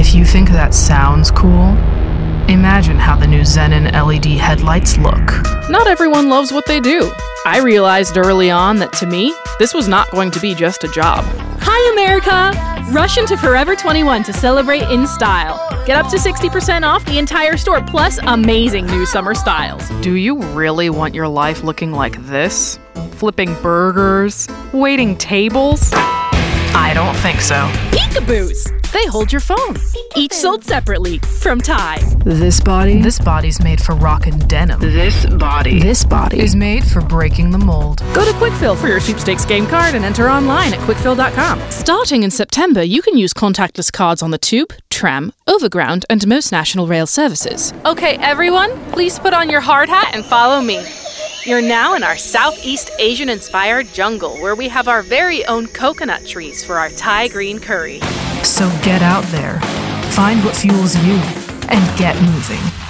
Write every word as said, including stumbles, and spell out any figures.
If you think that sounds cool, imagine how the new Xenon L E D headlights look. Not everyone loves what they do. I realized early on that to me, this was not going to be just a job. Hi, America! Rush into Forever twenty-one to celebrate in style. Get up to sixty percent off the entire store, plus amazing new summer styles. Do you really want your life looking like this? Flipping burgers? Waiting tables? I don't think so. Peekaboos! They hold your phone. Each sold separately from Ty. This body? This body's made for rockin' denim. This body? This body is made for breaking the mold. Go to Quickfill for your sweepstakes game card and enter online at quickfill dot com. Starting in September, you can use contactless cards on the Tube, Tram, Overground, and most national rail services. Okay, everyone, please put on your hard hat and follow me. You're now in our Southeast Asian-inspired jungle, where we have our very own coconut trees for our Thai green curry. So get out there, find what fuels you, and get moving.